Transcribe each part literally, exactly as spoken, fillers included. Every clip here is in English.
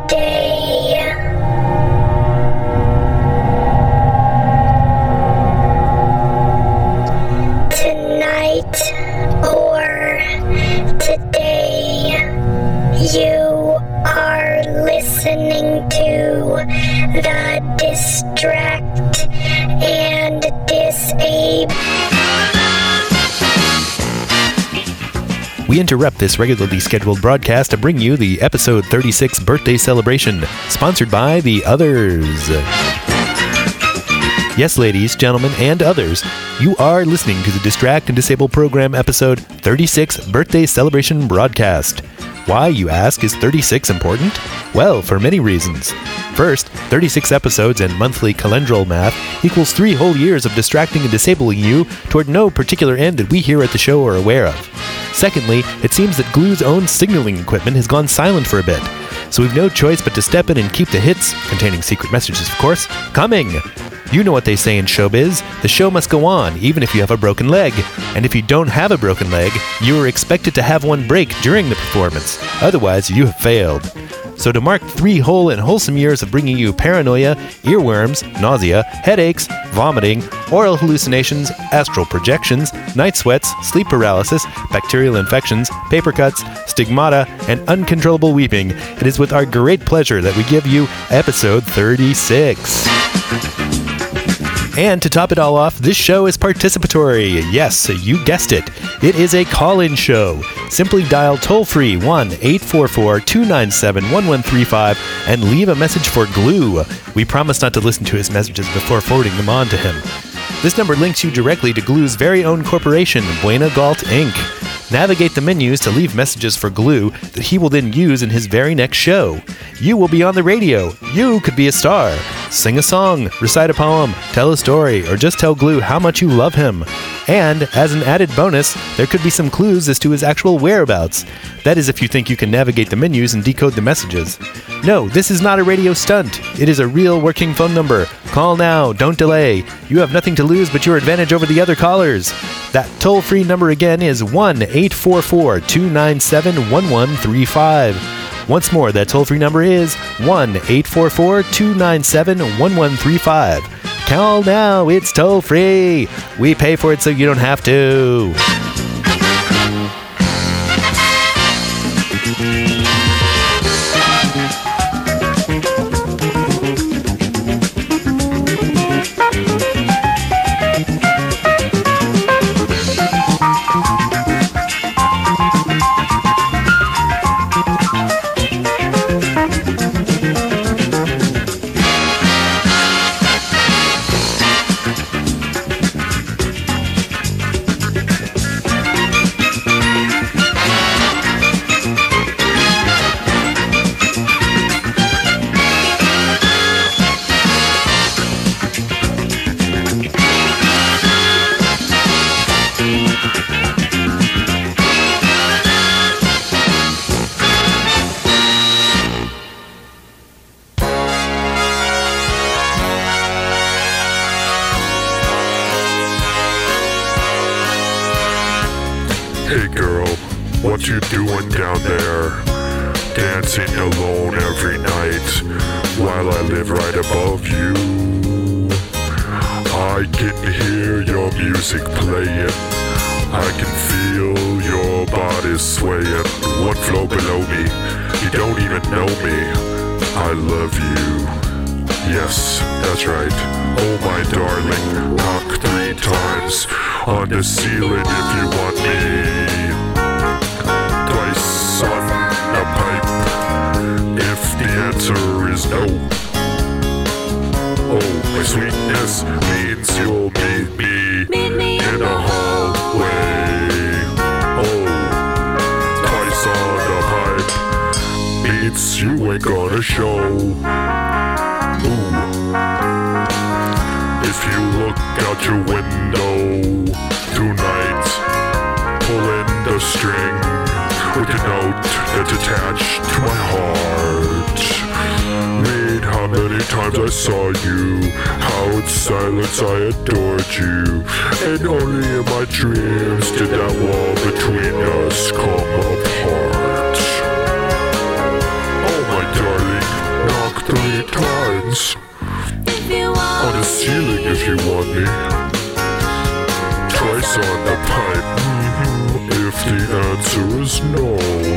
today. Tonight or today, you are listening to the Distract and Disable. We interrupt this regularly scheduled broadcast to bring you the episode thirty-six birthday celebration, sponsored by The Others. Yes, ladies, gentlemen, and others, you are listening to the Distract and Disable program episode thirty-six birthday celebration broadcast. Why, you ask, is thirty-six important? Well, for many reasons. First, thirty-six episodes and monthly calendral math equals three whole years of distracting and disabling you toward no particular end that we here at the show are aware of. Secondly, it seems that Glue's own signaling equipment has gone silent for a bit, so we've no choice but to step in and keep the hits, containing secret messages of course, coming. You know what they say in showbiz, the show must go on even if you have a broken leg, and if you don't have a broken leg, you are expected to have one break during the performance, otherwise you have failed. So to mark three whole and wholesome years of bringing you paranoia, earworms, nausea, headaches, vomiting, oral hallucinations, astral projections, night sweats, sleep paralysis, bacterial infections, paper cuts, stigmata, and uncontrollable weeping, it is with our great pleasure that we give you episode thirty-six. And to top it all off, this show is participatory. Yes, you guessed it. It is a call-in show. Simply dial toll-free one eight four four, two nine seven, one one three five and leave a message for Glue. We promise not to listen to his messages before forwarding them on to him. This number links you directly to Glue's very own corporation, Buena Galt Incorporated. Navigate the menus to leave messages for Glue that he will then use in his very next show. You will be on the radio. You could be a star. Sing a song, recite a poem, tell a story, or just tell Glue how much you love him. And, as an added bonus, there could be some clues as to his actual whereabouts. That is if you think you can navigate the menus and decode the messages. No, this is not a radio stunt. It is a real working phone number. Call now, don't delay. You have nothing to lose but your advantage over the other callers. That toll-free number again is one eight four four, two nine seven, one one three five. Once more, that toll-free number is one eight four four, two nine seven, one one three five. Call now, it's toll-free. We pay for it so you don't have to. Hey girl, what you doing down there? Dancing alone every night while I live right above you. I can hear your music playing. I can feel your body swaying. One floor below me, you don't even know me. I love you. Yes, that's right. Oh my darling, knock three times on the ceiling if you want me. Twice on a pipe if the answer is no. Oh, my sweetness means you'll meet me, meet me in a hallway. Oh, twice on a pipe means you ain't gonna show. Ooh. If you look out your window tonight, pulling the string with a note that's attached to my heart. Read how many times I saw you, how in silence I adored you, and only in my dreams did that wall between us come apart. Oh my darling, is no.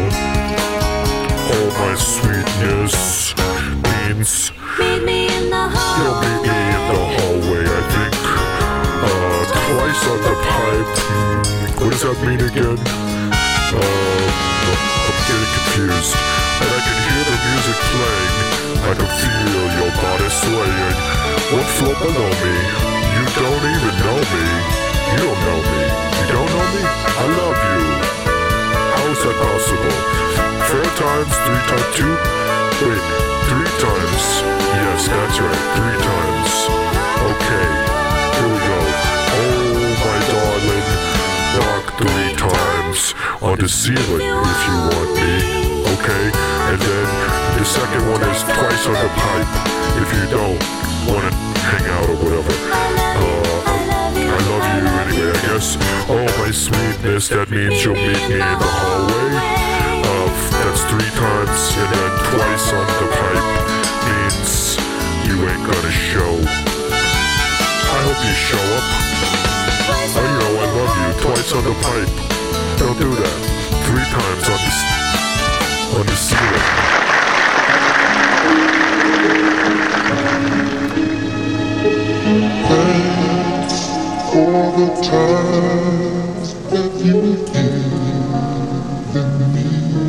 Oh, my sweetness means Meet me in the hallway. you'll meet me in the hallway, I think. Uh, twice on the pipe. Hmm, what does that mean again? Um, I'm getting confused. And I can hear the music playing. I can feel your body swaying. One floor below me. You don't even know me. You don't know me. You don't know me? I love you. How is that possible? Four times, three times, two? Wait, three times. Yes, that's right, three times. Okay, here we go. Oh, my darling, knock three times on the ceiling if you want me. Okay, and then the second one is twice on the pipe if you don't want to hang out or whatever. Uh, I love you anyway, I guess. Oh, my sweetness, that means you'll meet me in the hallway. Uh, that's three times, and then twice on the pipe means you ain't gonna show. I hope you show up. Oh, you know, I love you. Twice on the pipe. Don't do that. Three times on the, on the ceiling. For the times that you've given me,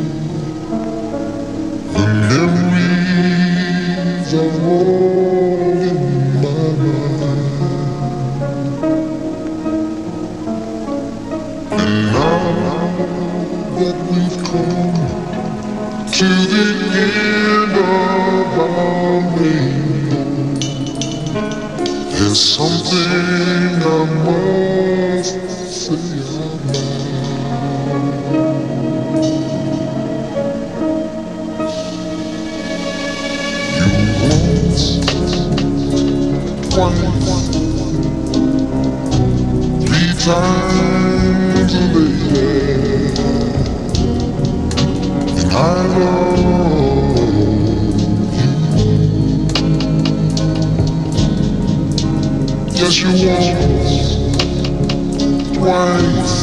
the memories are all in my mind. And now that we've come to the end of our rainbow, there's something I must say out loud. You once, twice, three times a lady, and I love you. Yes, you once, twice,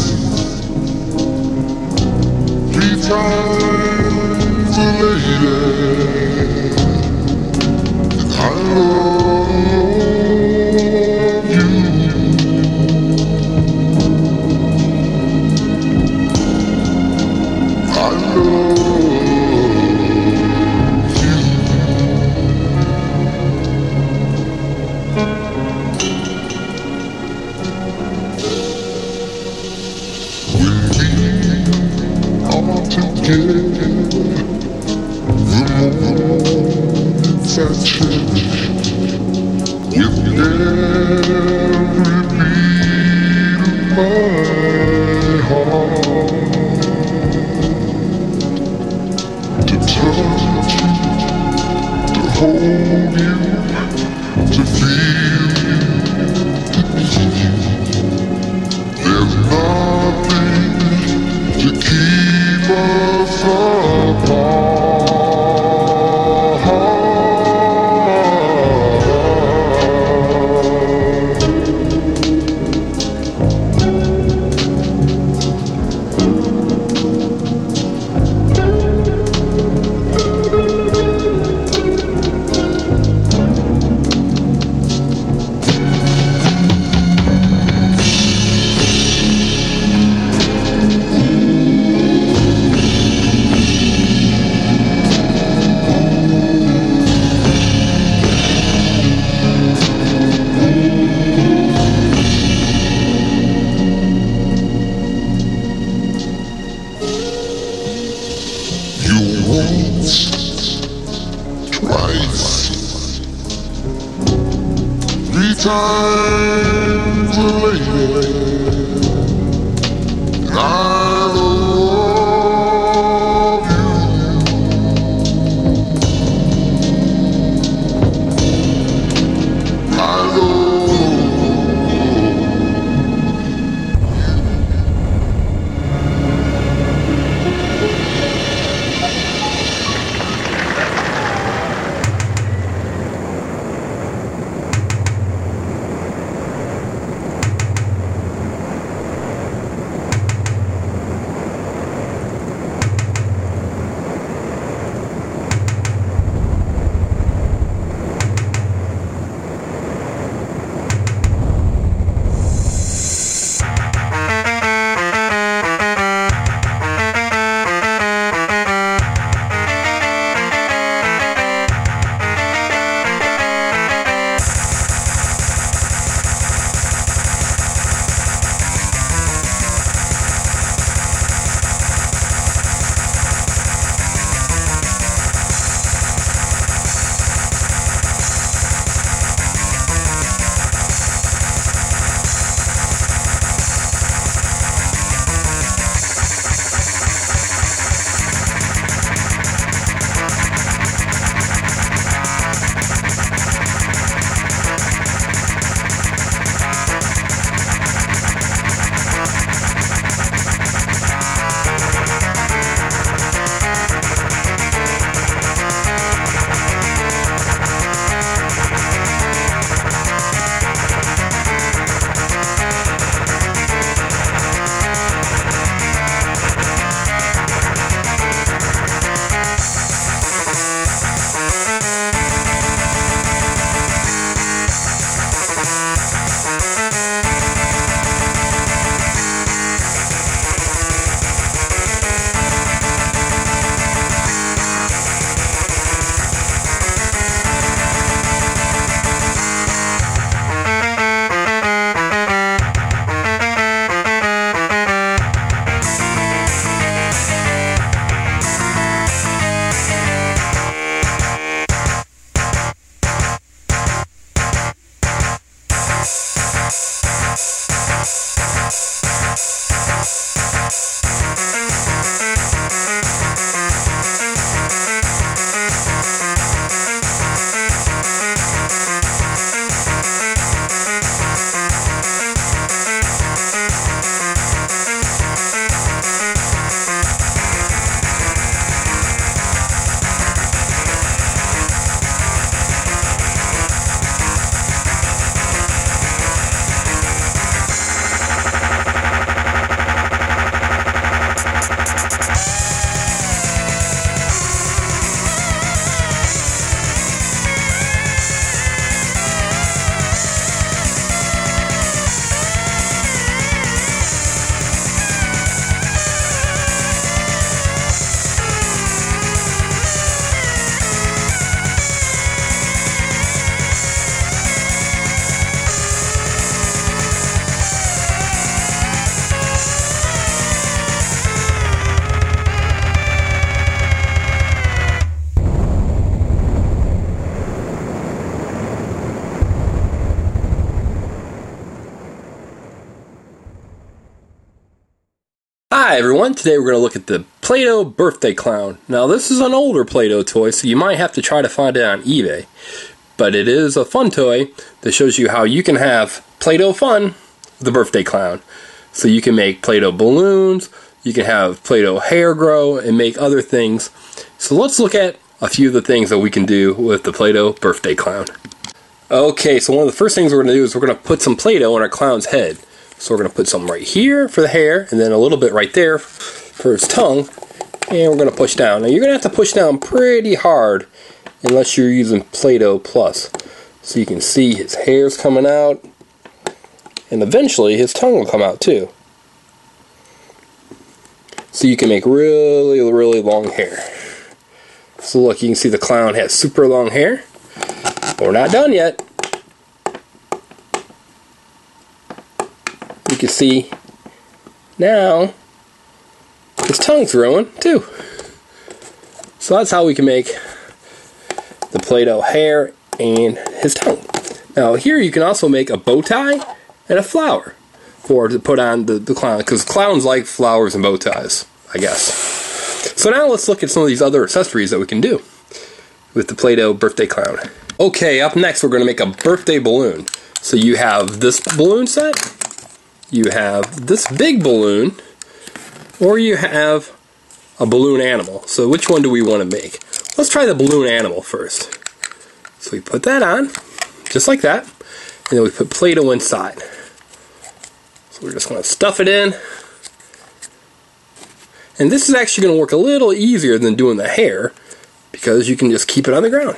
three times a lady, and I love you. I love together, the moments I cherish with every beat of my heart. To touch you, to hold you, to feel you, to be you. There's nothing to keep us apart. Times a lady, and I love you. I everyone, today we're going to look at the Play-Doh Birthday Clown. Now this is an older Play-Doh toy, so you might have to try to find it on eBay. But it is a fun toy that shows you how you can have Play-Doh fun with the Birthday Clown. So you can make Play-Doh balloons, you can have Play-Doh hair grow, and make other things. So let's look at a few of the things that we can do with the Play-Doh Birthday Clown. Okay, so one of the first things we're going to do is we're going to put some Play-Doh on our clown's head. So we're going to put some right here for the hair, and then a little bit right there for his tongue, and we're going to push down. Now you're going to have to push down pretty hard unless you're using Play-Doh Plus. So you can see his hair's coming out, and eventually his tongue will come out too. So you can make really, really long hair. So look, you can see the clown has super long hair. But we're not done yet. You can see now his tongue's growing too. So that's how we can make the Play-Doh hair and his tongue. Now here you can also make a bow tie and a flower for to put on the, the clown, because clowns like flowers and bow ties, I guess. So now let's look at some of these other accessories that we can do with the Play-Doh Birthday Clown. Okay, up next we're going to make a birthday balloon. So you have this balloon set, you have this big balloon, or you have a balloon animal. So which one do we want to make? Let's try the balloon animal first. So we put that on, just like that, and then we put Play-Doh inside. So we're just going to stuff it in. And this is actually going to work a little easier than doing the hair, because you can just keep it on the ground.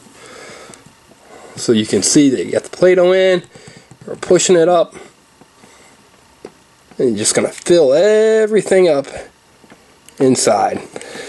So you can see that you got the Play-Doh in, we're pushing it up, and you're just going to fill everything up inside.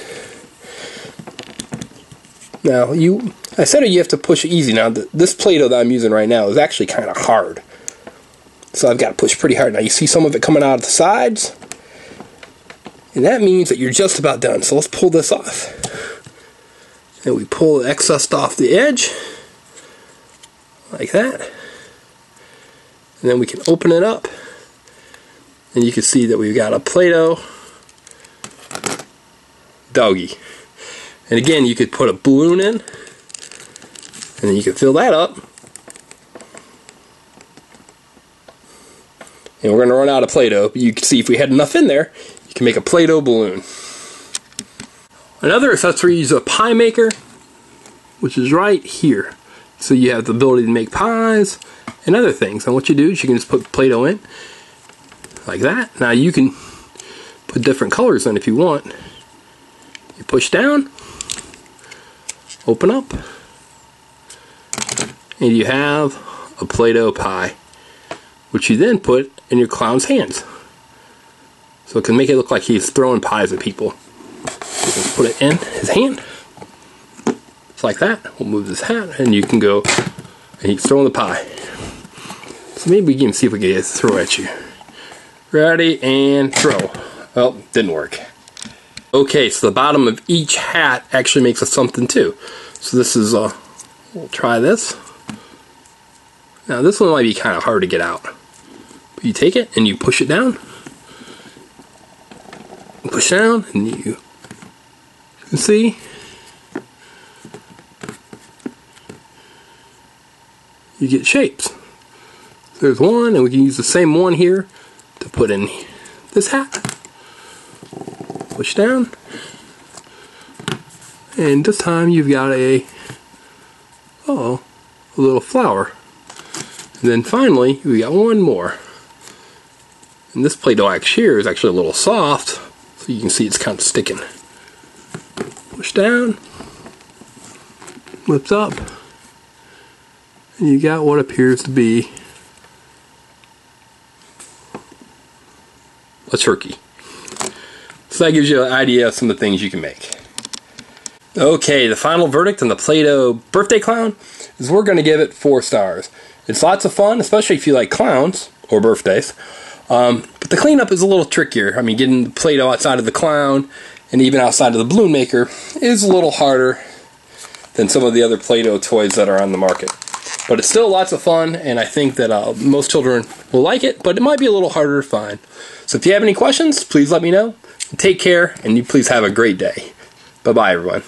Now, you, I said you have to push it easy. Now, this Play-Doh that I'm using right now is actually kind of hard. So I've got to push pretty hard. Now, you see some of it coming out of the sides, and that means that you're just about done. So let's pull this off. And we pull the excess off the edge, like that. And then we can open it up, and you can see that we've got a Play-Doh doggy. And again, you could put a balloon in, and then you can fill that up. And we're going to run out of Play-Doh, but you can see if we had enough in there, you can make a Play-Doh balloon. Another accessory is a pie maker, which is right here. So you have the ability to make pies and other things. And what you do is you can just put Play-Doh in, like that. Now you can put different colors in if you want. You push down, open up, and you have a Play-Doh pie, which you then put in your clown's hands. So it can make it look like he's throwing pies at people. You can put it in his hand, just like that. We'll move this hat, and you can go, and he's throwing the pie. So maybe we can see if we can throw at you. Ready, and throw. Well, didn't work. Okay, so the bottom of each hat actually makes us something too. So this is, uh, we'll try this. Now this one might be kind of hard to get out. But you take it and you push it down. Push down, and you, you can see you get shapes. There's one, and we can use the same one here to put in this hat. Push down, and this time you've got a oh a little flower. And then finally we got one more. And this Play-Doh actually here is actually a little soft, so you can see it's kind of sticking. Push down, lifts up, and you got what appears to be a turkey. So that gives you an idea of some of the things you can make. Okay, the final verdict on the Play-Doh Birthday Clown is we're going to give it four stars. It's lots of fun, especially if you like clowns or birthdays. Um, but the cleanup is a little trickier. I mean, getting the Play-Doh outside of the clown and even outside of the balloon maker is a little harder than some of the other Play-Doh toys that are on the market. But it's still lots of fun, and I think that uh, most children will like it, but it might be a little harder to find. So if you have any questions, please let me know. Take care, and you please have a great day. Bye-bye, everyone.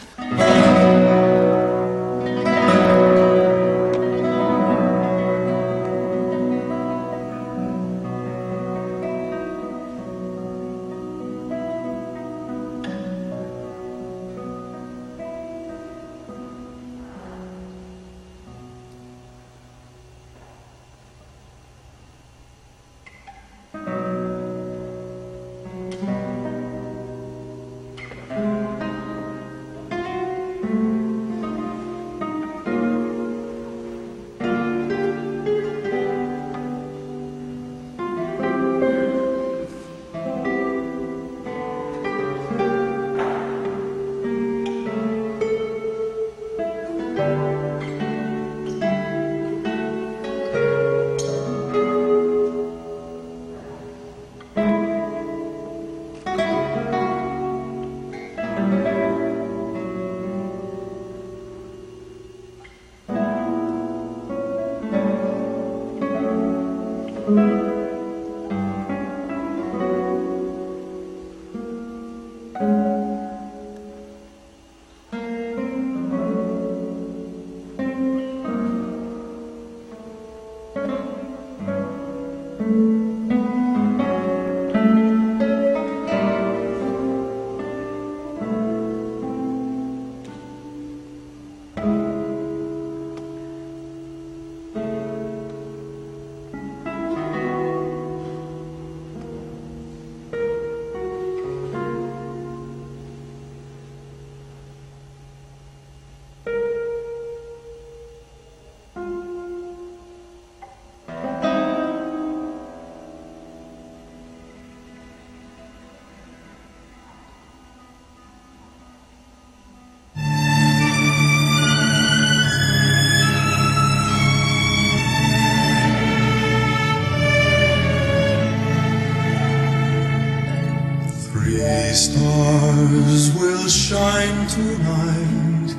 Stars will shine tonight,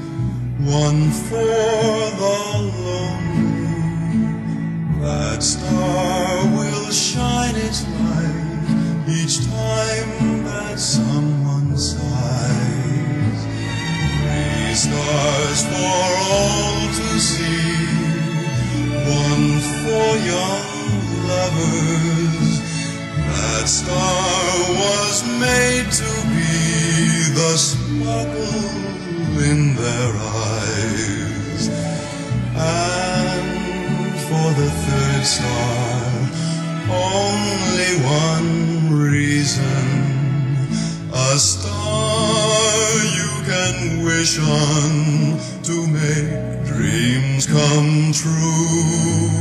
one for the lonely. That star will shine its light each time that someone sighs. Three stars for all to see, one for young lovers. That star was made to be the sparkle in their eyes. And for the third star, only one reason. A star you can wish on to make dreams come true.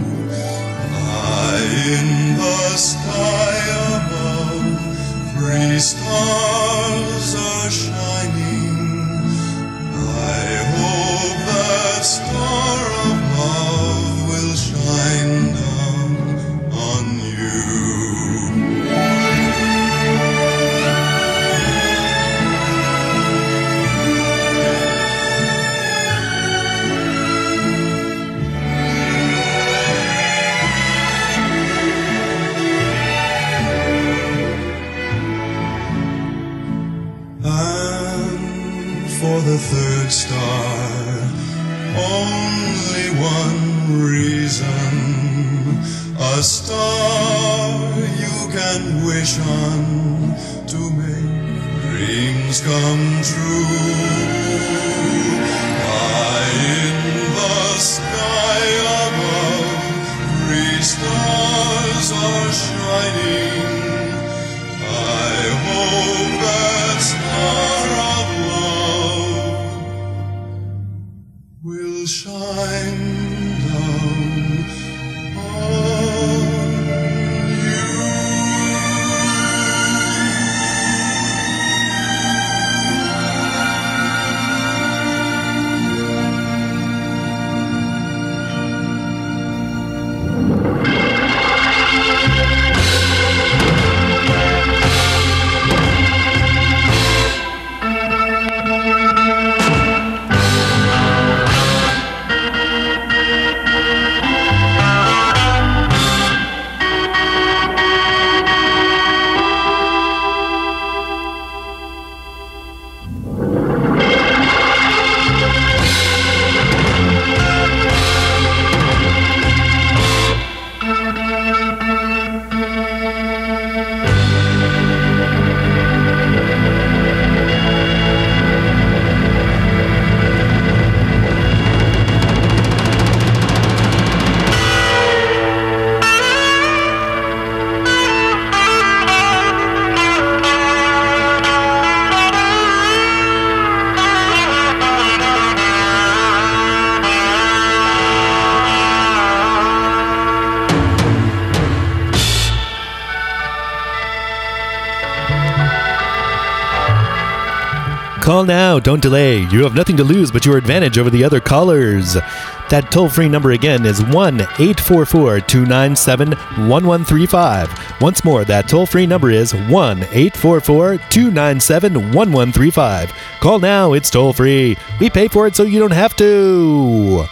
High in the sky above, three stars are shining. I hope that star of love will shine down on you. For the third star, only one reason. A star you can wish on to make dreams come true. High in the sky above, three stars are shining. I hope that star of love will shine down on you. Call now, don't delay. You have nothing to lose but your advantage over the other callers. That toll-free number again is one eight four four, two nine seven, one one three five. Once more, that toll-free number is one eight four four, two nine seven, one one three five. Call now, it's toll-free. We pay for it so you don't have to.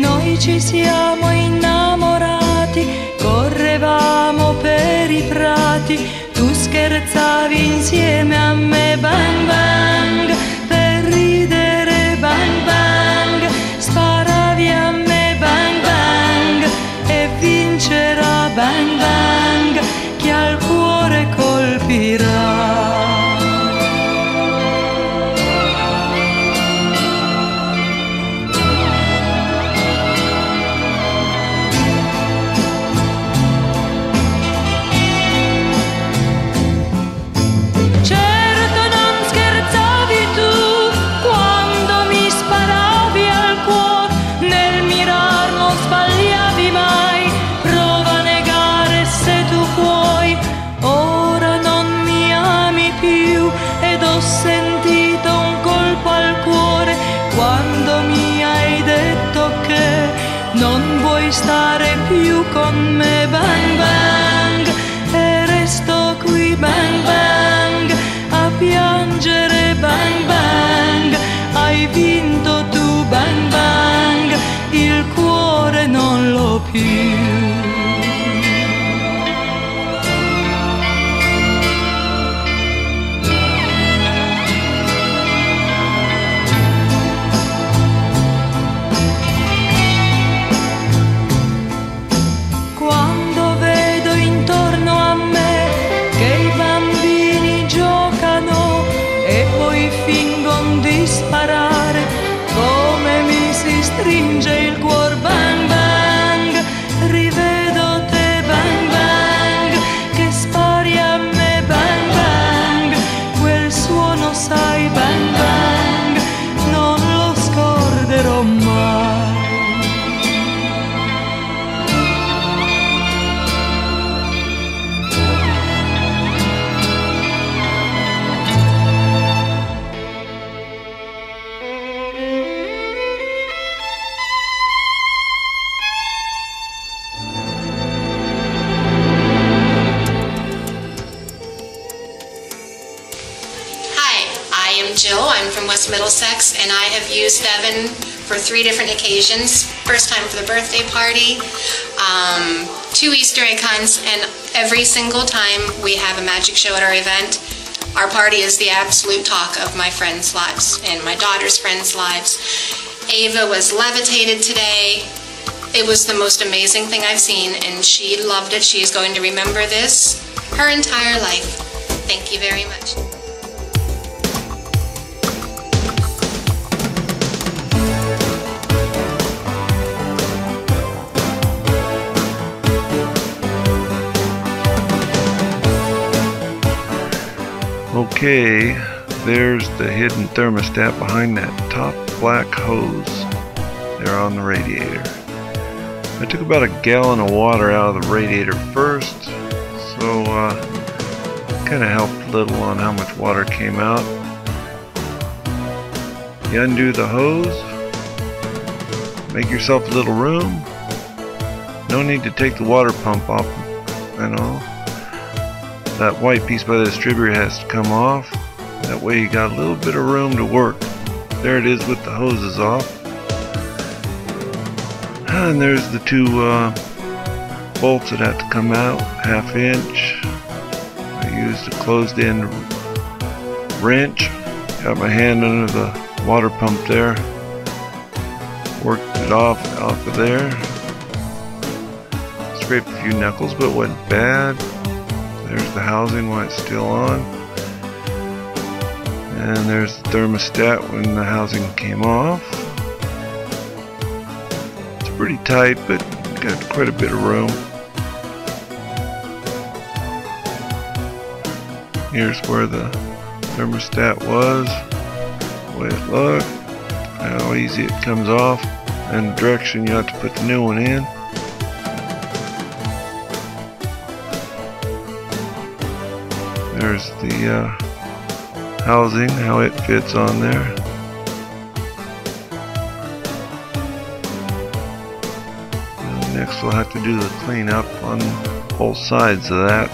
Ci siamo innamorati, correvamo per i prati minuti tu scherzavi insieme a me, bang bang, per ridere, bang bang, sparavi a me, bang bang, e vincerà, bang bang, chi al cuore colpirà. Stare più con me, bang bang, e resto qui, bang bang, a piangere, bang bang, hai vinto tu, bang bang, il cuore non l'ho più. Stringe il cuor, bang bang, rivedo te, bang bang, che spari a me, bang bang, quel suono sai, bang bang, non lo scorderò mai. Jill. I'm from West Middlesex, and I have used Devin for three different occasions. First time for the birthday party, um, two Easter egg hunts, and every single time we have a magic show at our event, our party is the absolute talk of my friends' lives and my daughter's friends' lives. Ava was levitated today. It was the most amazing thing I've seen, and she loved it. She's going to remember this her entire life. Thank you very much. Okay, there's the hidden thermostat behind that top black hose there on the radiator. I took about a gallon of water out of the radiator first, so uh, kind of helped a little on how much water came out. You undo the hose, make yourself a little room. No need to take the water pump off and all. That white piece by the distributor has to come off. That way you got a little bit of room to work. There it is with the hoses off. And there's the two uh, bolts that have to come out, half inch. I used a closed end wrench. Got my hand under the water pump there. Worked it off off of there. Scraped a few knuckles, but it wasn't bad. There's the housing while it's still on. And there's the thermostat when the housing came off. It's pretty tight, but got quite a bit of room. Here's where the thermostat was, the way it looked, how easy it comes off, and the direction you have to put the new one in. There's the uh, housing, how it fits on there. And next we'll have to do the cleanup on both sides of that.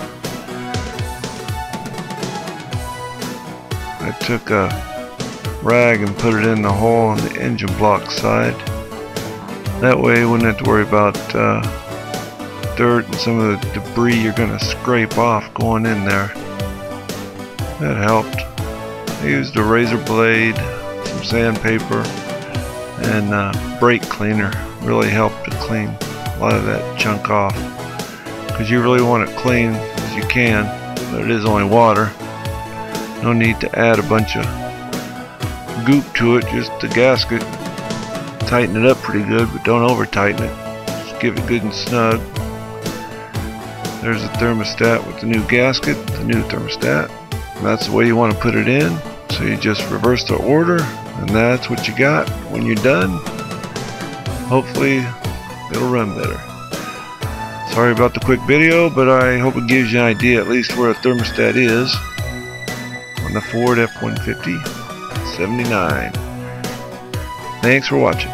I took a rag and put it in the hole on the engine block side. That way I wouldn't have to worry about uh, dirt and some of the debris you're going to scrape off going in there. That helped. I used a razor blade, some sandpaper, and uh, brake cleaner. Really helped to clean a lot of that chunk off, because you really want it clean as you can, but it is only water. No need to add a bunch of goop to it, just the gasket. Tighten it up pretty good, but don't over tighten it. Just give it good and snug. There's the thermostat with the new gasket, the new thermostat. And that's the way you want to put it in. So you just reverse the order, and that's what you got when you're done. Hopefully it'll run better. Sorry about the quick video, but I hope it gives you an idea at least where a thermostat is on the Ford F one fifty seventy-nine. Thanks for watching.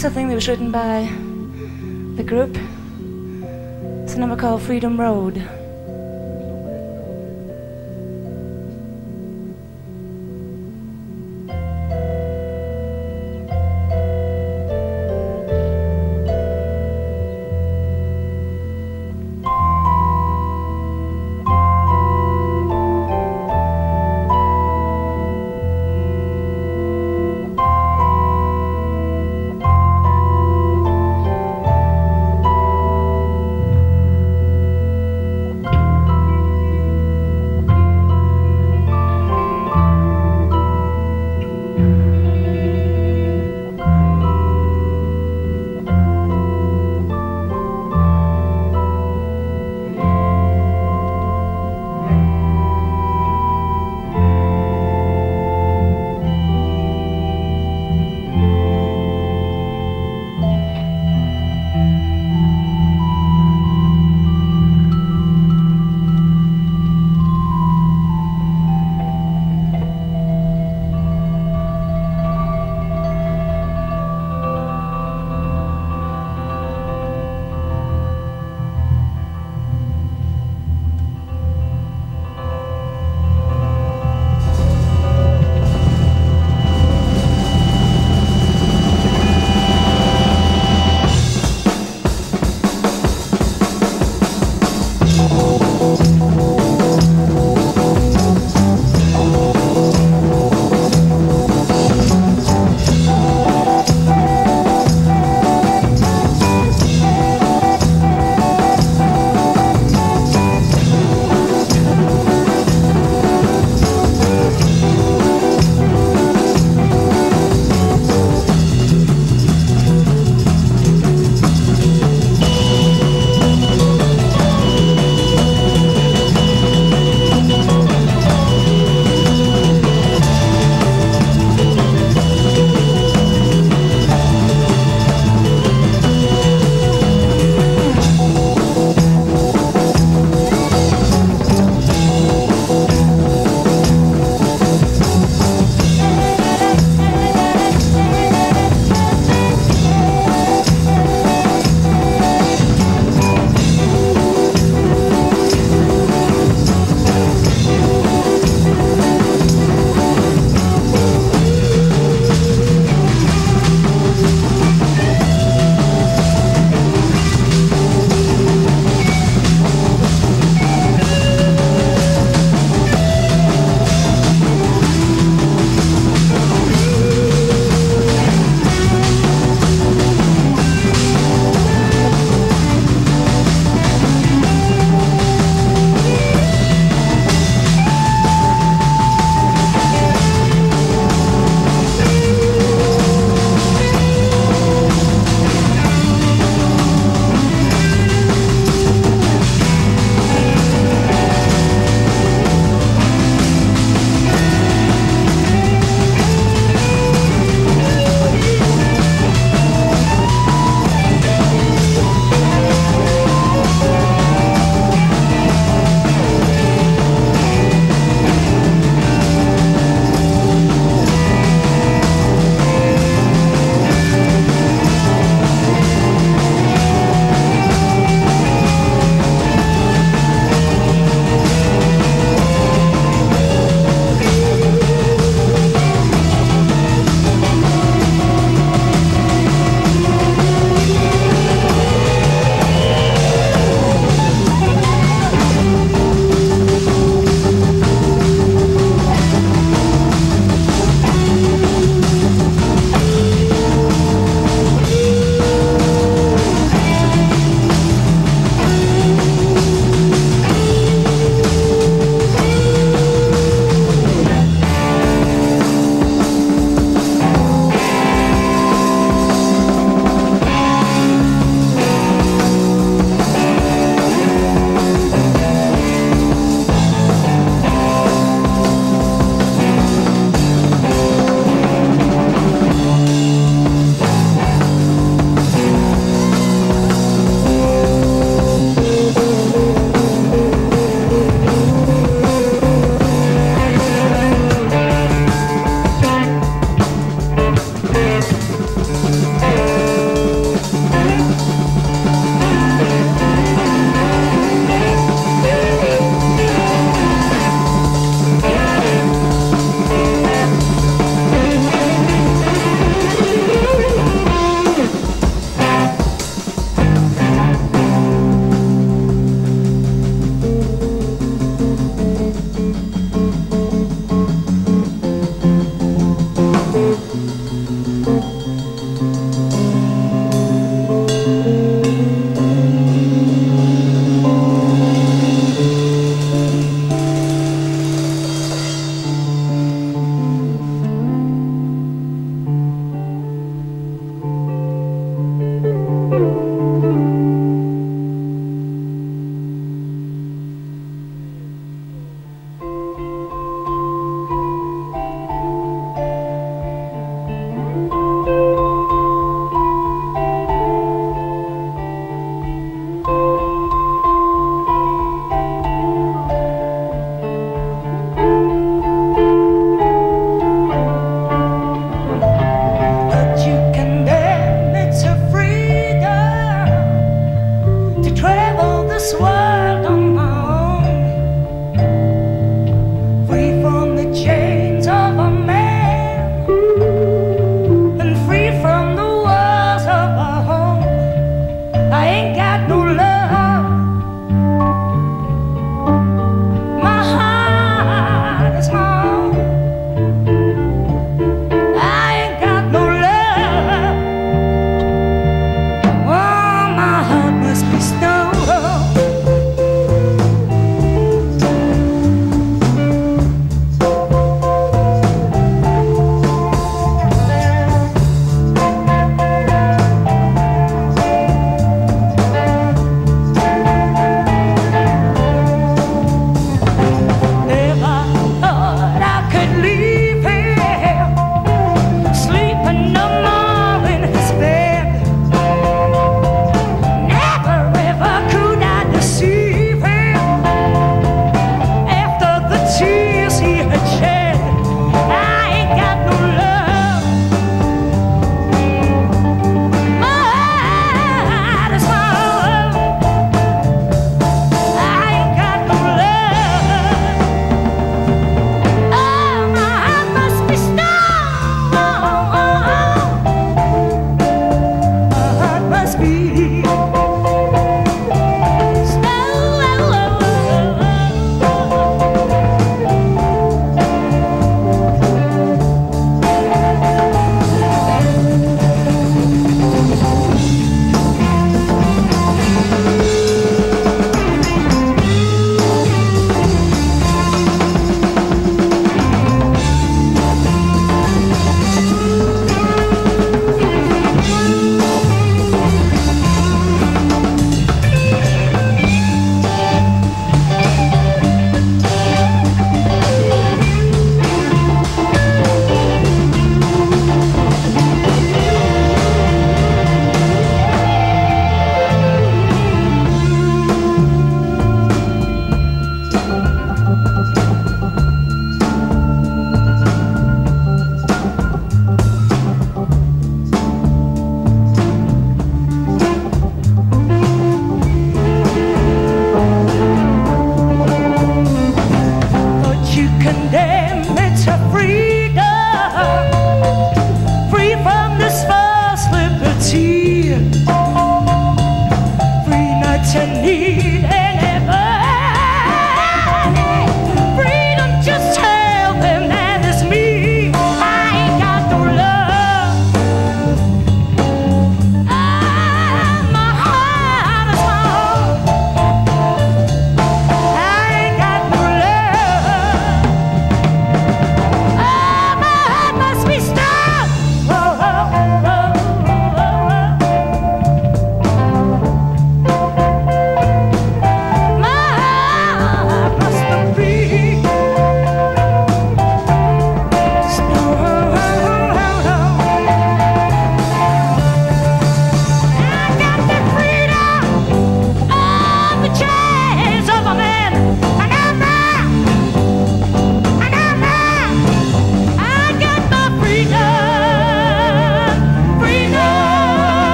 something that was written by the group. It's a number called Freedom Road.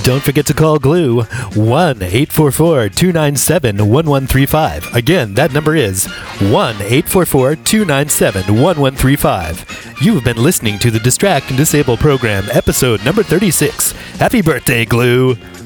Don't forget to call Glue one eight four four, two nine seven, one one three five. Again, that number is one eight four four, two nine seven, one one three five. You've been listening to the Distract and Disable program, episode number thirty-six. Happy birthday, Glue!